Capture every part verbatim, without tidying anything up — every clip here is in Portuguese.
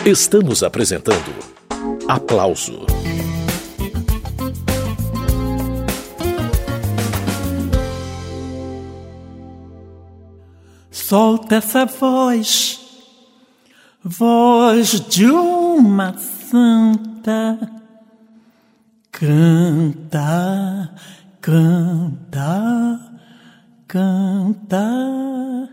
Estamos apresentando Aplauso. Solta essa voz, voz de uma santa. Canta, canta, canta,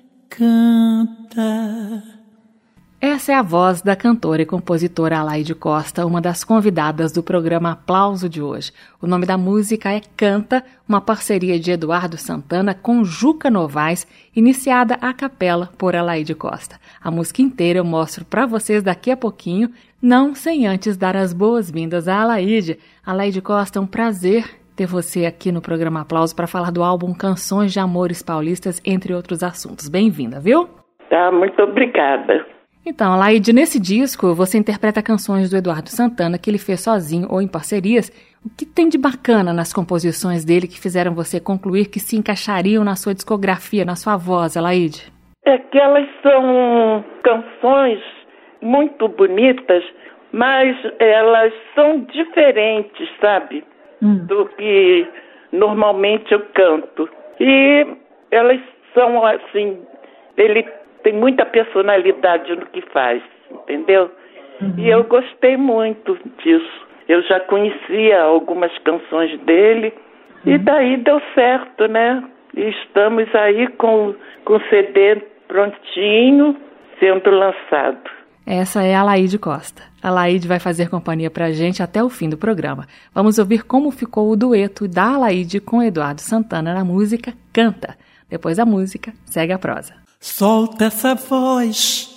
canta. Essa é a voz da cantora e compositora Alaide Costa, uma das convidadas do programa Aplauso de hoje. O nome da música é Canta, uma parceria de Eduardo Santana com Juca Novaes, iniciada a capela por Alaide Costa. A música inteira eu mostro para vocês daqui a pouquinho, não sem antes dar as boas-vindas à Alaide. Alaide Costa, é um prazer ter você aqui no programa Aplauso para falar do álbum Canções de Amores Paulistas, entre outros assuntos. Bem-vinda, viu? Tá, muito obrigada. Então, Alaide, nesse disco você interpreta canções do Eduardo Santana que ele fez sozinho ou em parcerias. O que tem de bacana nas composições dele que fizeram você concluir que se encaixariam na sua discografia, na sua voz, Alaide? É que elas são canções muito bonitas, mas elas são diferentes, sabe? Hum. Do que normalmente eu canto. E elas são assim, ele tem muita personalidade no que faz, entendeu? Uhum. E eu gostei muito disso. Eu já conhecia algumas canções dele, uhum. E daí deu certo, né? E estamos aí com, com o C D prontinho, sendo lançado. Essa é a Alaide Costa. A Alaide vai fazer companhia pra gente até o fim do programa. Vamos ouvir como ficou o dueto da Alaide com Eduardo Santana na música Canta. Depois da música, segue a prosa. Solta essa voz,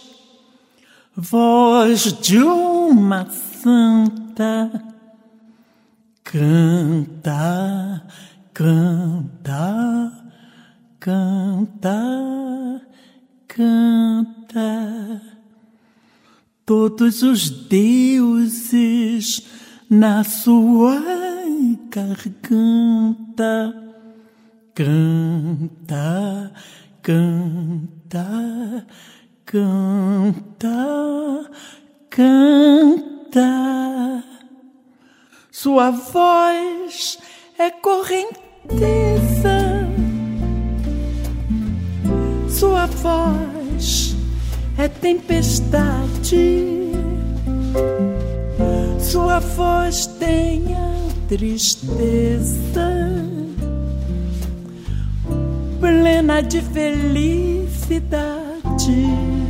voz de uma santa. Canta, canta, canta, canta. Todos os deuses na sua garganta. Canta, canta, canta, canta. Sua voz é correnteza, sua voz é tempestade, sua voz tem a tristeza plena de felicidade.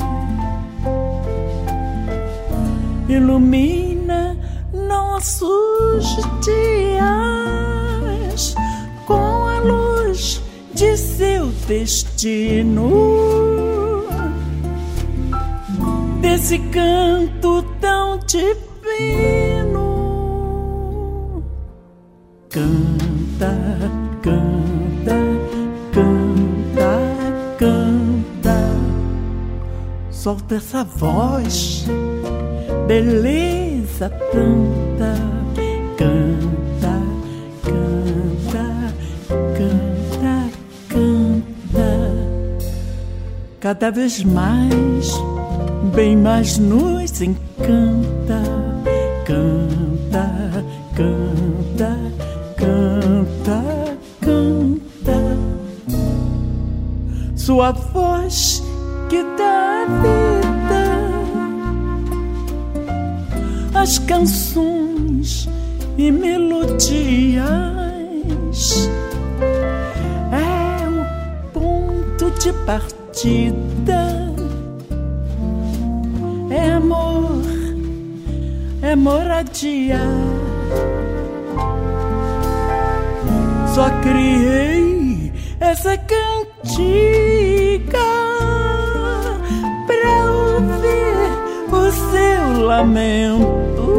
Ilumina nossos dias com a luz de seu destino. Desse canto tão divino. Canta, canta, canta, canta. Solta essa voz, beleza tanta. Canta, canta, canta, canta. Cada vez mais, bem mais nos encanta. Canta, canta, canta, canta. Sua voz que dá vida às canções e melodias. É o ponto de partida. É amor, é moradia. Só criei essa cantiga pra ouvir o seu lamento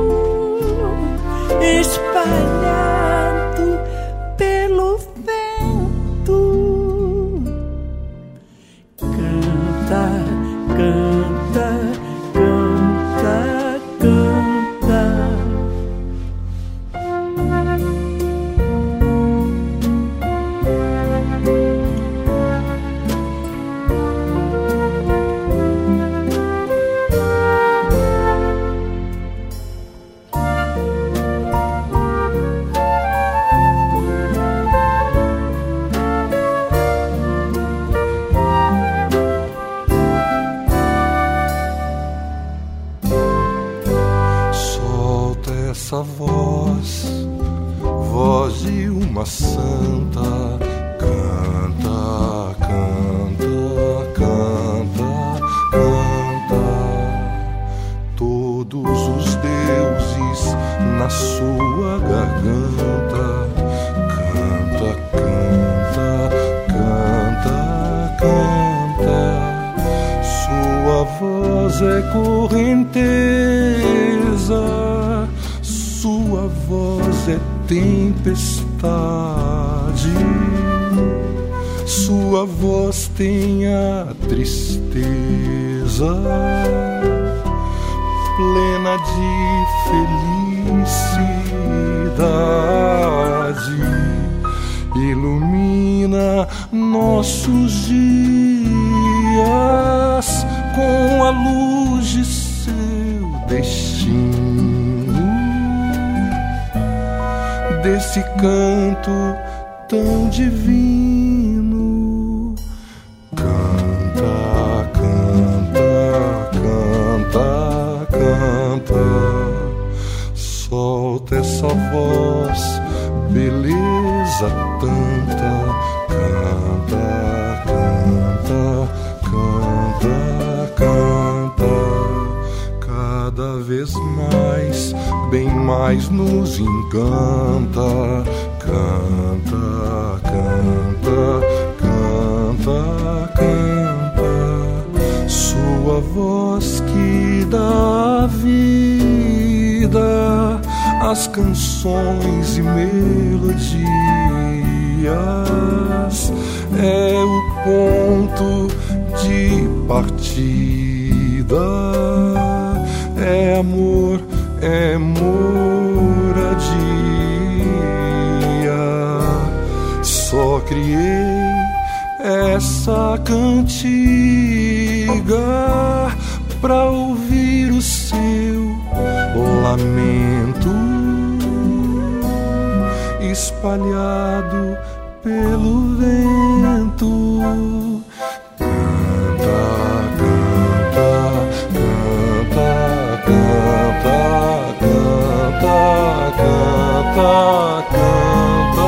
espalhado pelo vento. Canta, canta, canta, canta. essa voz, voz de uma santa, canta, canta, canta, canta. Todos os deuses na sua garganta, canta, canta, canta, canta. Sua voz é correnteza, sua voz é tempestade, sua voz tem a tristeza plena de felicidade, ilumina nossos dias com a luz de seu destino, desse canto tão divino. Canta, canta, canta, canta, solta essa voz, beleza tanta. Canta, canta, canta, canta, cada vez mais, bem mais nos encanta. Canta, canta, canta, canta, sua voz que dá vida às canções e melodias, é o ponto de partida, é amor, é moradia. Só criei essa cantiga pra ouvir o seu lamento espalhado pelo vento. Canta, canta, canta, canta, canta, canta,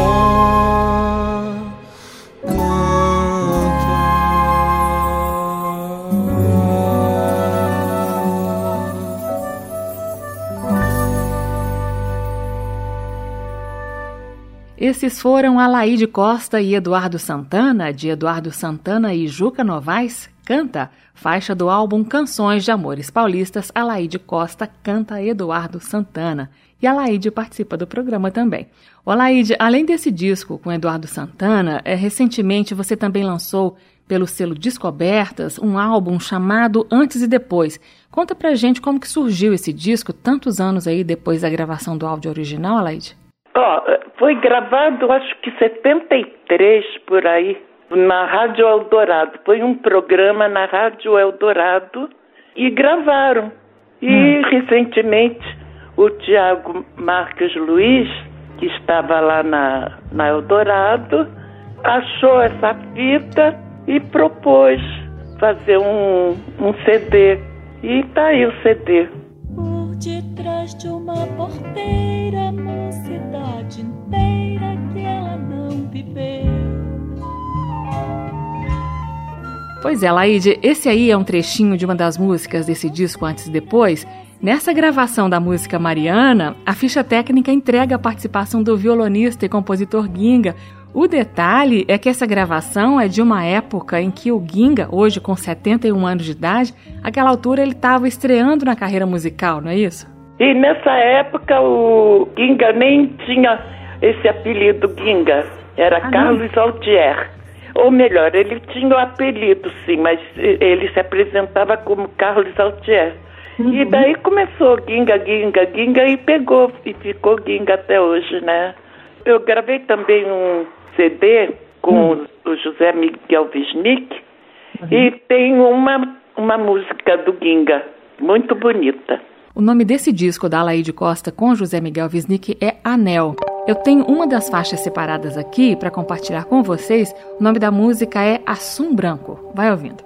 Esses foram Alaide Costa e Eduardo Santana, de Eduardo Santana e Juca Novaes, Canta, faixa do álbum Canções de Amores Paulistas. Alaide Costa canta Eduardo Santana. E Alaide participa do programa também. O Alaide, além desse disco com Eduardo Santana, é, recentemente você também lançou pelo selo Descobertas um álbum chamado Antes e Depois. Conta pra gente como que surgiu esse disco, tantos anos aí depois da gravação do áudio original, Alaide. Oh, foi gravado, acho que em setenta e três, por aí, na Rádio Eldorado. Foi um programa na Rádio Eldorado e gravaram. E hum. recentemente o Tiago Marques Luiz, que estava lá na, na Eldorado, achou essa fita e propôs fazer um, um C D. E tá aí o C D. Por detrás de uma porteira, uma cidade inteira que ela não viveu. Pois é, Alaide, esse aí é um trechinho de uma das músicas desse disco Antes e Depois. Nessa gravação da música Mariana, a ficha técnica entrega a participação do violonista e compositor Ginga. O detalhe é que essa gravação é de uma época em que o Ginga, hoje com setenta e um anos de idade, àquela altura ele estava estreando na carreira musical, não é isso? E nessa época o Ginga nem tinha esse apelido Ginga, era ah, Carlos não. Altier. Ou melhor, ele tinha o apelido sim, mas ele se apresentava como Carlos Altier. Uhum. E daí começou Ginga, Ginga, Ginga e pegou, e ficou Ginga até hoje, né? Eu gravei também um C D com uhum. o José Miguel Wisnik uhum. e tem uma, uma música do Ginga, muito bonita. O nome desse disco da Alaide Costa com José Miguel Wisnik é Anel. Eu tenho uma das faixas separadas aqui para compartilhar com vocês. O nome da música é Assum Branco. Vai ouvindo.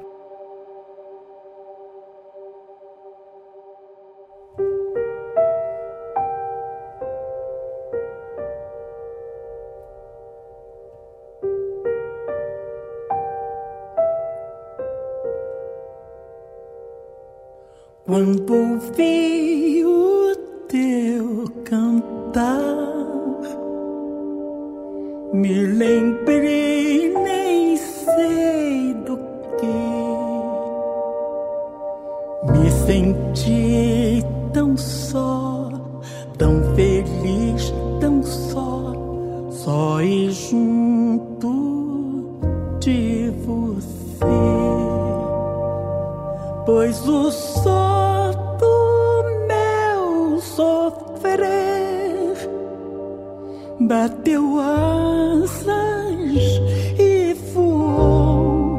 Quando ouvi o teu cantar, me lembrei, nem sei do que, me senti tão só, tão feliz, tão só, só e junto de você. Pois o só do meu sofrer bateu asas e voou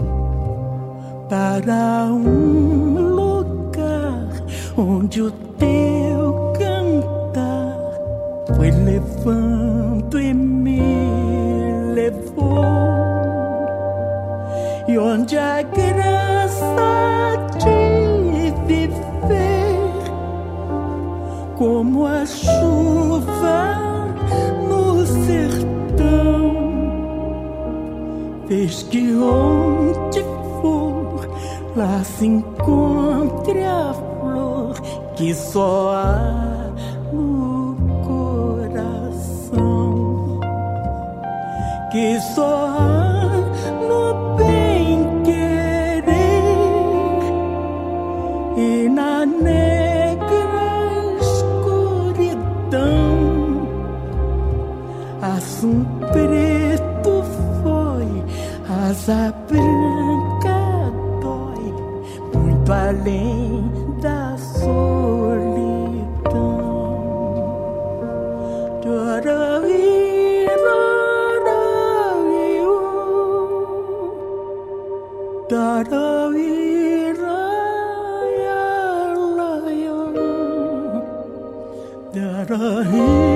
para um lugar onde o teu cantar foi levando e me levou, e onde a graça de viver como a chuva no sertão fez que onde for lá se encontre a flor que só há no coração, que só há no bem querer e na negra escuridão. Assum preto foi, asa branca dói, muito além da solidão. Doroí, doroí, doroí, doroí.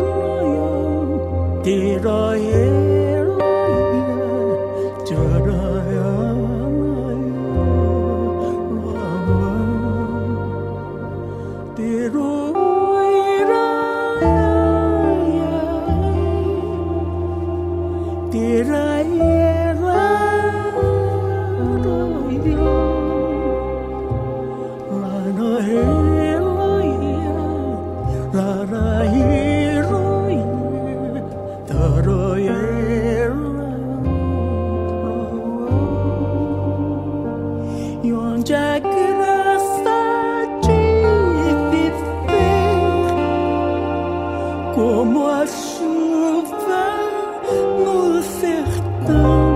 Como a chuva no sertão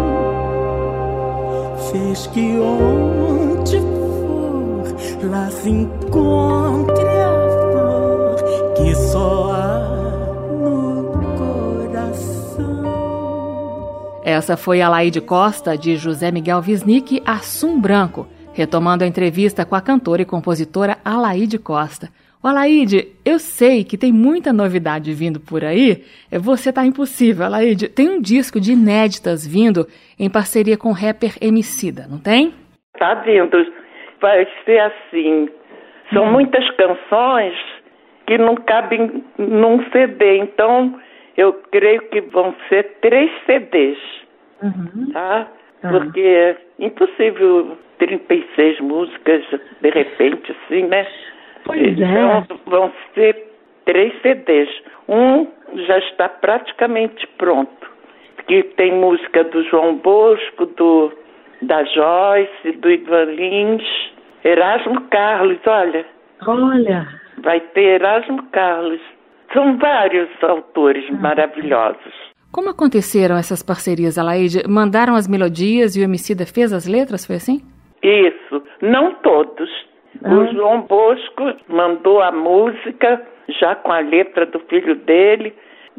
fez que onde for lá se encontre a flor que só há no coração. Essa foi Alaide Costa, de José Miguel Wisnik, Assum Branco, retomando a entrevista com a cantora e compositora Alaide Costa. Ô Alaide, eu sei que tem muita novidade vindo por aí. Você tá impossível, Alaide. Tem um disco de inéditas vindo em parceria com o rapper Emicida, não tem? Tá vindo. Vai ser assim. São hum. muitas canções que não cabem num C D. Então, eu creio que vão ser três C Ds. Uhum. Tá? Uhum. Porque é impossível trinta e seis músicas, de repente, assim, né? Pois é. Então, vão ser três C Ds. Um já está praticamente pronto. Que tem música do João Bosco, do, da Joyce, do Ivan Lins, Erasmo Carlos, olha. Olha. Vai ter Erasmo Carlos. São vários autores ah. maravilhosos. Como aconteceram essas parcerias, Alaide? Mandaram as melodias e o Emicida fez as letras, foi assim? Isso. Não todos. Ah. O João Bosco mandou a música, já com a letra do filho dele,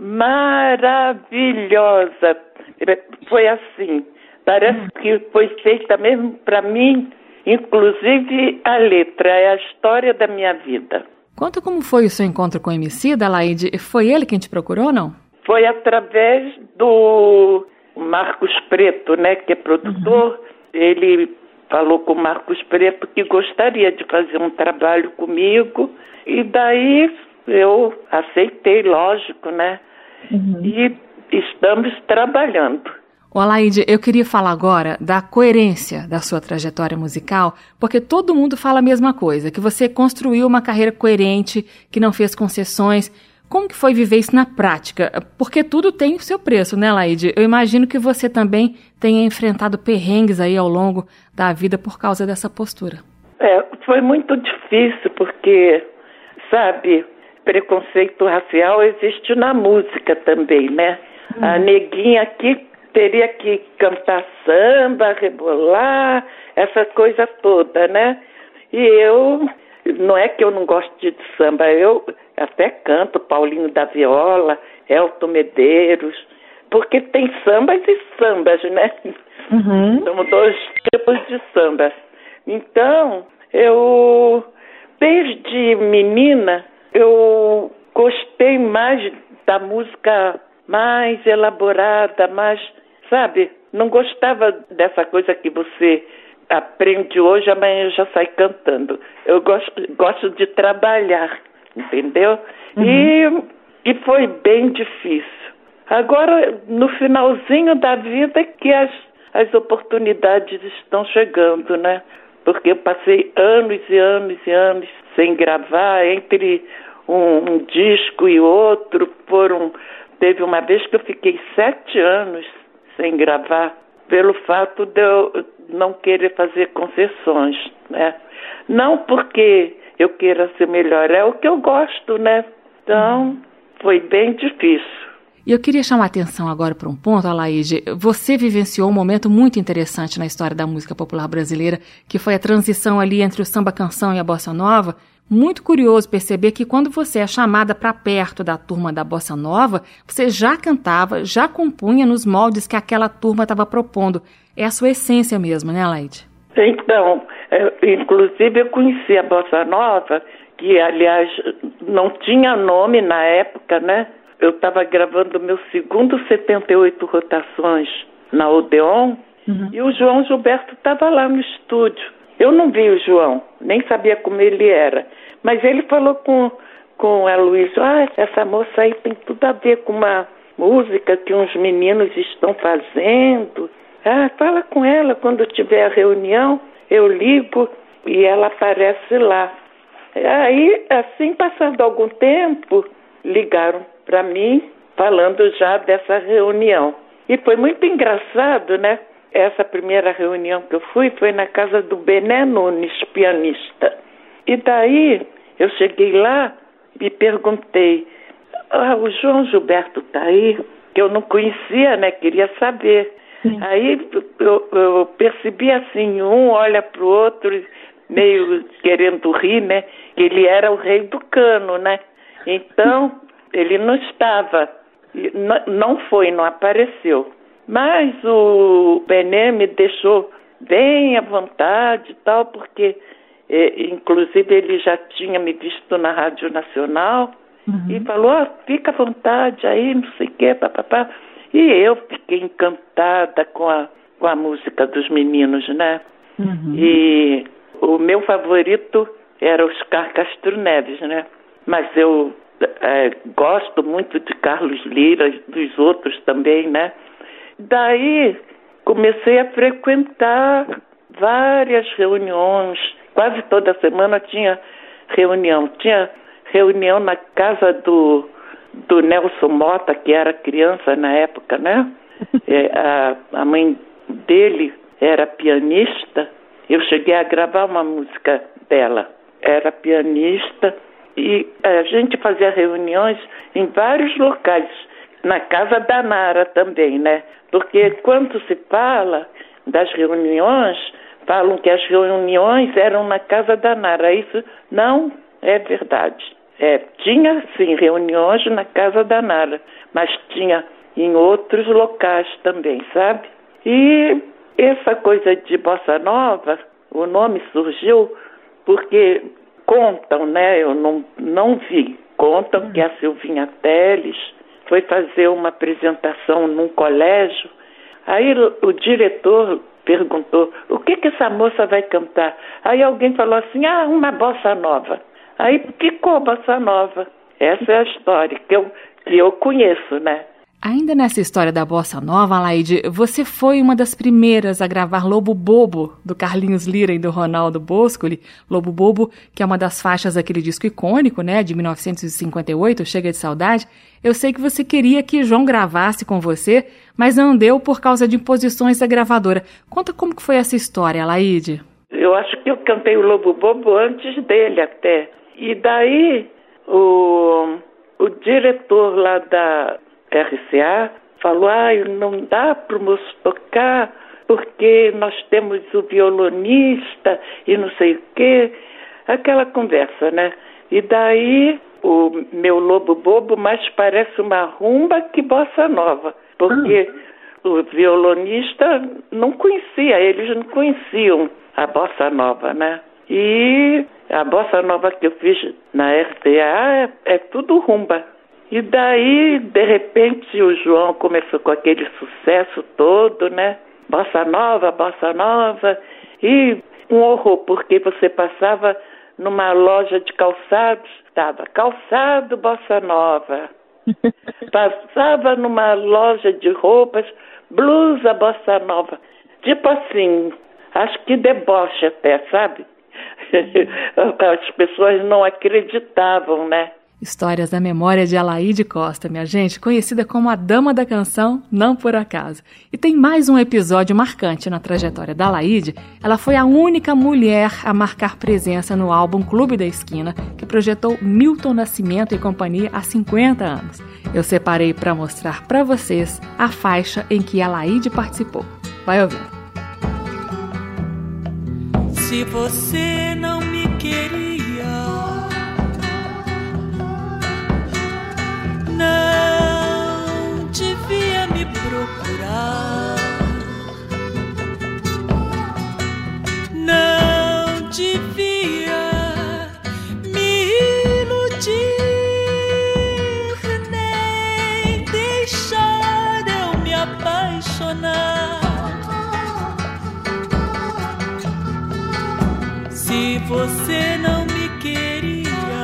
maravilhosa. Foi assim, parece ah. que foi feita mesmo para mim, inclusive a letra, é a história da minha vida. Conta como foi o seu encontro com o Emicida, Alaide. Foi ele quem te procurou ou não? Foi através do Marcos Preto, né, que é produtor. Uhum. Ele falou com o Marcos Preto que gostaria de fazer um trabalho comigo, e daí eu aceitei, lógico, né? Uhum. E estamos trabalhando. Ô Alaide, eu queria falar agora da coerência da sua trajetória musical, porque todo mundo fala a mesma coisa, que você construiu uma carreira coerente, que não fez concessões. Como que foi viver isso na prática? Porque tudo tem o seu preço, né, Alaide? Eu imagino que você também tenha enfrentado perrengues aí ao longo da vida por causa dessa postura. É, foi muito difícil, porque, sabe, preconceito racial existe na música também, né? Hum. A neguinha aqui teria que cantar samba, rebolar, essa coisa toda, né? E eu, não é que eu não gosto de samba, eu até canto Paulinho da Viola, Elton Medeiros, porque tem sambas e sambas, né? Uhum. São dois tipos de sambas. Então, eu, desde menina, eu gostei mais da música mais elaborada, mais, sabe, não gostava dessa coisa que você aprende hoje, amanhã já sai cantando. Eu gosto, gosto de trabalhar, entendeu? Uhum. E, e foi bem difícil. Agora, no finalzinho da vida, que as, as oportunidades estão chegando, né? Porque eu passei anos e anos e anos sem gravar, entre um, um disco e outro, foram... Teve uma vez que eu fiquei sete anos sem gravar, pelo fato de eu não querer fazer concessões, né? Não porque eu queira ser melhor, é o que eu gosto, né? Então, foi bem difícil. E eu queria chamar a atenção agora para um ponto, Alaide. Você vivenciou um momento muito interessante na história da música popular brasileira, que foi a transição ali entre o samba-canção e a bossa nova. Muito curioso perceber que quando você é chamada para perto da turma da bossa nova, você já cantava, já compunha nos moldes que aquela turma estava propondo. É a sua essência mesmo, né, Alaide? Então, eu, inclusive eu conheci a bossa nova, que aliás não tinha nome na época, né? Eu estava gravando meu segundo setenta e oito rotações na Odeon, uhum. E o João Gilberto estava lá no estúdio. Eu não vi o João, nem sabia como ele era, mas ele falou com, com a Luísa, ah, essa moça aí tem tudo a ver com uma música que uns meninos estão fazendo. Ah, fala com ela quando tiver a reunião, eu ligo e ela aparece lá. Aí, assim, passando algum tempo, ligaram para mim, falando já dessa reunião. E foi muito engraçado, né? Essa primeira reunião que eu fui foi na casa do Bené Nunes, pianista. E daí eu cheguei lá e perguntei, ah, o João Gilberto está aí? Que eu não conhecia, né? Queria saber. Sim. Aí eu, eu percebi assim, um olha para o outro, meio querendo rir, né? Que ele era o rei do cano, né? Então, ele não estava, não foi, não apareceu. Mas o Bené me deixou bem à vontade e tal, porque, eh, inclusive, ele já tinha me visto na Rádio Nacional, uhum. E falou, oh, fica à vontade aí, não sei o quê, papapá. E eu fiquei encantada com a, com a música dos meninos, né? Uhum. E o meu favorito era Oscar Castro Neves, né? Mas eu eh, gosto muito de Carlos Lira, dos outros também, né? Daí comecei a frequentar várias reuniões, quase toda semana tinha reunião. Tinha reunião na casa do, do Nelson Mota, que era criança na época, né? É, a, a mãe dele era pianista, eu cheguei a gravar uma música dela, era pianista, e a gente fazia reuniões em vários locais, na casa da Nara também, né? Porque quando se fala das reuniões, falam que as reuniões eram na casa da Nara. Isso não é verdade. É, tinha, sim, reuniões na casa da Nara, mas tinha em outros locais também, sabe? E essa coisa de bossa nova, o nome surgiu porque contam, né? Eu não, não vi. Contam que a Silvinha Telles foi fazer uma apresentação num colégio. Aí o, o diretor perguntou, o que que essa moça vai cantar? Aí alguém falou assim, ah, uma bossa nova. Aí ficou bossa nova. Essa é a história que eu, que eu conheço, né? Ainda nessa história da Bossa Nova, Alaide, você foi uma das primeiras a gravar Lobo Bobo, do Carlinhos Lira e do Ronaldo Boscoli. Lobo Bobo, que é uma das faixas daquele disco icônico, né, de mil novecentos e cinquenta e oito, Chega de Saudade. Eu sei que você queria que João gravasse com você, mas não deu por causa de imposições da gravadora. Conta como que foi essa história, Alaide. Eu acho que eu cantei o Lobo Bobo antes dele até. E daí o, o diretor lá da R C A falou, ah, não dá para o moço tocar porque nós temos o violonista e não sei o quê, aquela conversa, né? E daí o meu Lobo Bobo mais parece uma rumba que bossa nova, porque ah. o violonista não conhecia, eles não conheciam a bossa nova, né? E a bossa nova que eu fiz na R C A é, é tudo rumba. E daí, de repente, o João começou com aquele sucesso todo, né? Bossa nova, bossa nova. E um horror, porque você passava numa loja de calçados, estava calçado, bossa nova. Passava numa loja de roupas, blusa, bossa nova. Tipo assim, acho que deboche até, sabe? As pessoas não acreditavam, né? Histórias da memória de Alaide Costa, minha gente, conhecida como a Dama da Canção, não por acaso. E tem mais um episódio marcante na trajetória da Alaide. Ela foi a única mulher a marcar presença no álbum Clube da Esquina, que projetou Milton Nascimento e companhia há cinquenta anos. Eu separei para mostrar para vocês a faixa em que Alaide participou. Vai ouvir. Se você não me queria, não devia me procurar, não devia me iludir, nem deixar eu me apaixonar. Se você não me queria,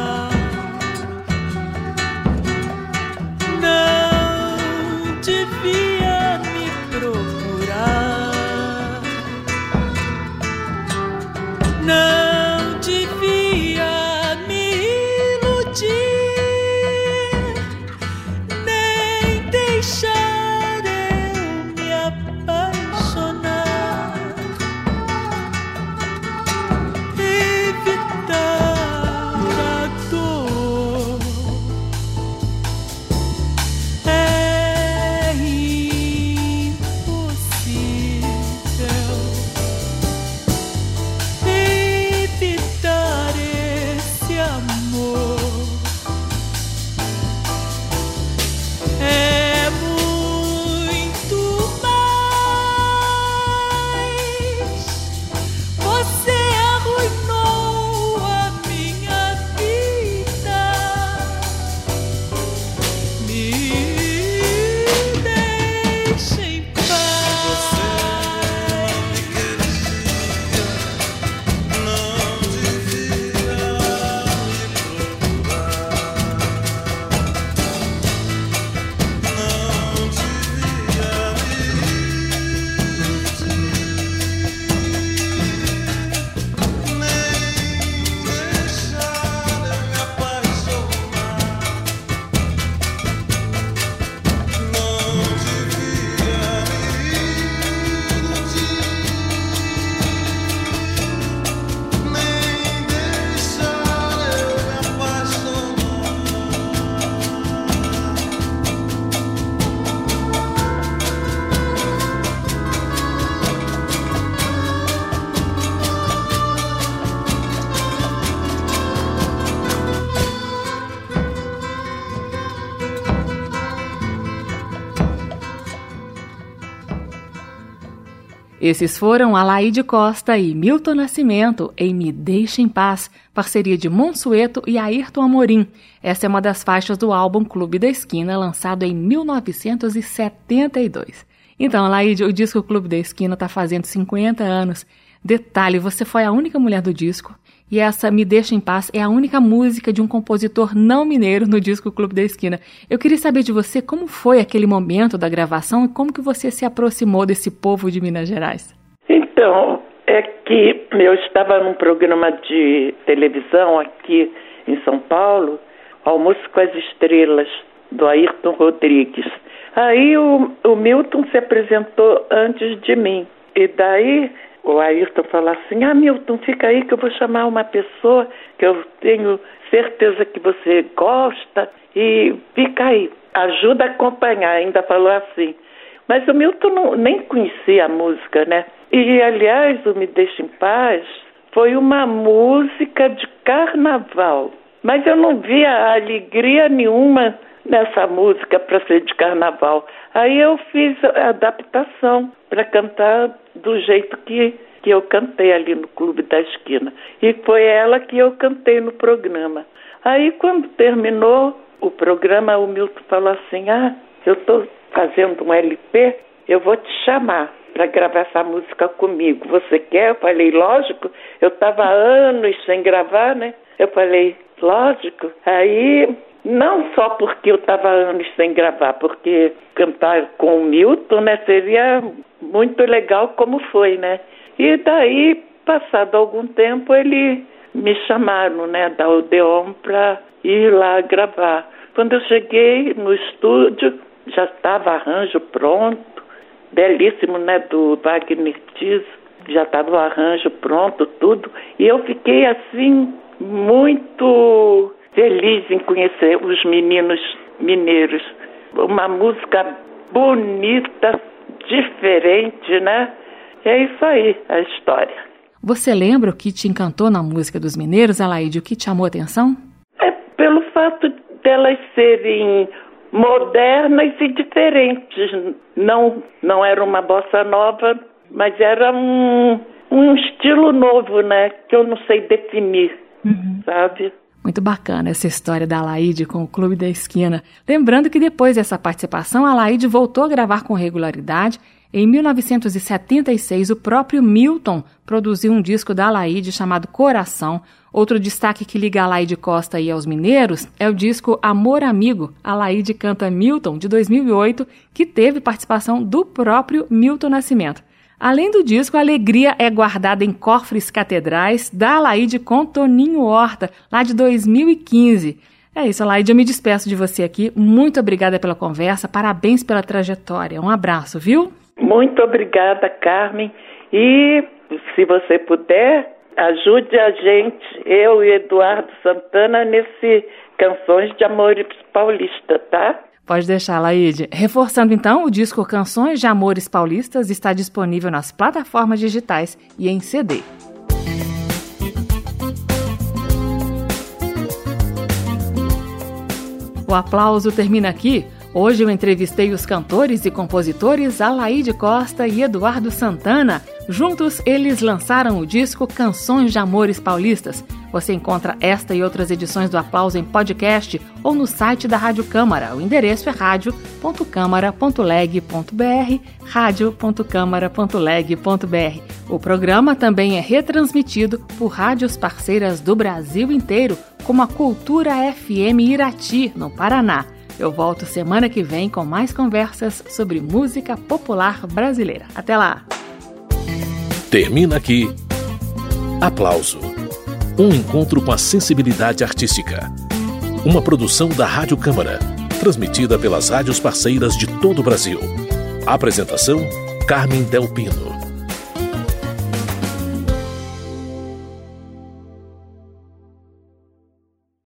não devia me procurar, não devia me iludir, nem deixar eu me apaixonar, evitar a dor. É impossível evitar esse amor. É muito mais. Você arruinou a minha vida. Me deixe em paz. Esses foram Alaide Costa e Milton Nascimento em Me Deixe em Paz, parceria de Monsueto e Ayrton Amorim. Essa é uma das faixas do álbum Clube da Esquina, lançado em mil novecentos e setenta e dois. Então, Alaide, o disco Clube da Esquina está fazendo cinquenta anos. Detalhe, você foi a única mulher do disco e essa Me Deixa em Paz é a única música de um compositor não mineiro no disco Clube da Esquina. Eu queria saber de você como foi aquele momento da gravação e como que você se aproximou desse povo de Minas Gerais. Então, é que eu estava num programa de televisão aqui em São Paulo, Almoço com as Estrelas, do Ayrton Rodrigues. Aí o, o Milton se apresentou antes de mim. E daí o Ayrton falou assim, ah, Milton, fica aí que eu vou chamar uma pessoa que eu tenho certeza que você gosta e fica aí, ajuda a acompanhar. Ainda falou assim. Mas o Milton não, nem conhecia a música, né? E, aliás, o Me Deixa em Paz foi uma música de carnaval. Mas eu não via alegria nenhuma nessa música para ser de carnaval. Aí eu fiz a adaptação para cantar do jeito que, que eu cantei ali no Clube da Esquina. E foi ela que eu cantei no programa. Aí quando terminou o programa, o Milton falou assim, ah, eu estou fazendo um L P, eu vou te chamar para gravar essa música comigo. Você quer? Eu falei, lógico. Eu estava há anos sem gravar, né? Eu falei, lógico. Aí, não só porque eu estava anos sem gravar, porque cantar com o Milton, né, seria muito legal como foi, né? E daí, passado algum tempo, eles me chamaram, né, da Odeon para ir lá gravar. Quando eu cheguei no estúdio, já estava arranjo pronto, belíssimo, né, do Wagner Tiso, já estava o arranjo pronto, tudo, e eu fiquei assim, muito feliz em conhecer os meninos mineiros. Uma música bonita, diferente, né? É isso aí, a história. Você lembra o que te encantou na música dos mineiros, Alaide? O que te chamou a atenção? É pelo fato delas serem modernas e diferentes. Não, não era uma bossa nova, mas era um, um estilo novo, né? Que eu não sei definir, uhum. Sabe? Muito bacana essa história da Alaide com o Clube da Esquina. Lembrando que depois dessa participação, a Alaide voltou a gravar com regularidade. Em mil novecentos e setenta e seis, o próprio Milton produziu um disco da Alaide chamado Coração. Outro destaque que liga a Alaide Costa e aos mineiros é o disco Amor Amigo, Alaide Canta Milton, de dois mil e oito, que teve participação do próprio Milton Nascimento. Além do disco, a alegria é guardada em cofres catedrais da Alaide com Toninho Horta, lá de dois mil e quinze. É isso, Alaide, eu me despeço de você aqui. Muito obrigada pela conversa, parabéns pela trajetória. Um abraço, viu? Muito obrigada, Carmen. E, se você puder, ajude a gente, eu e Eduardo Santana, nesse Canções de Amores Paulista, tá? Pode deixar, Alaide. Reforçando, então, o disco Canções de Amores Paulistas está disponível nas plataformas digitais e em C D. O aplauso termina aqui. Hoje eu entrevistei os cantores e compositores Alaide Costa e Eduardo Santana. Juntos, eles lançaram o disco Canções de Amores Paulistas. Você encontra esta e outras edições do Aplauso em podcast ou no site da Rádio Câmara. O endereço é rádio ponto câmara ponto leg ponto br, rádio ponto câmara ponto leg ponto br. O programa também é retransmitido por rádios parceiras do Brasil inteiro, como a Cultura F M Irati, no Paraná. Eu volto semana que vem com mais conversas sobre música popular brasileira. Até lá! Termina aqui Aplauso. Um encontro com a sensibilidade artística. Uma produção da Rádio Câmara, transmitida pelas rádios parceiras de todo o Brasil. Apresentação: Carmen Del Pino.